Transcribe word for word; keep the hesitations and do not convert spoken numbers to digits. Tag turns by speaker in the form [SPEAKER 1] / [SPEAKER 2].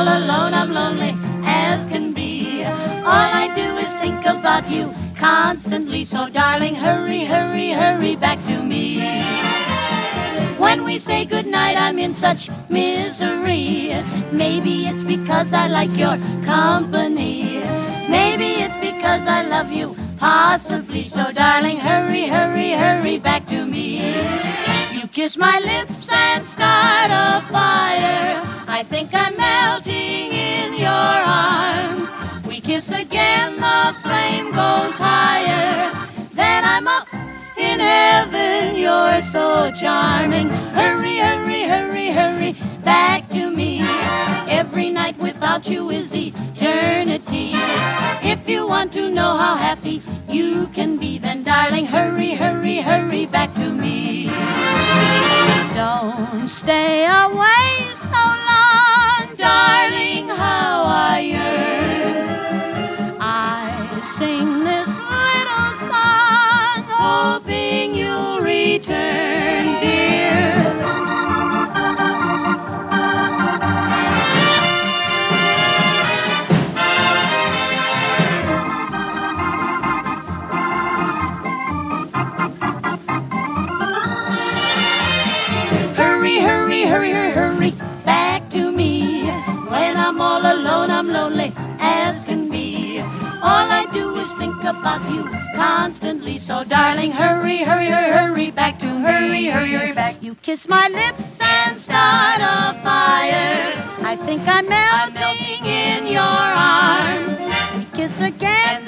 [SPEAKER 1] all alone, I'm lonely as can be. All I do is think about you constantly. So darling, hurry, hurry, hurry back to me. When we say goodnight, I'm in such misery. Maybe it's because I like your company. Maybe it's because I love you, possibly. So darling, hurry, hurry, hurry back to me. You kiss my lips and start a fire. I think I'm melting in your arms. We kiss again, the flame goes higher. Then I'm up in heaven, you're so charming. Hurry, hurry, hurry, hurry back to me. Every night without you is eternity. If you want to know how happy you can be, then darling, hurry, hurry, hurry back to me. Don't stay away so long, darling, how I yearn. I sing this little song, hoping you'll return, dear. Hurry, hurry, hurry, hurry, hurry back to me. When I'm all alone, I'm lonely as can be. All I do is think about you constantly. So darling, hurry, hurry, hurry, hurry back to me. Hurry, hurry, hurry back. You kiss my lips and start a fire. I think I'm melting in your arms. We kiss again,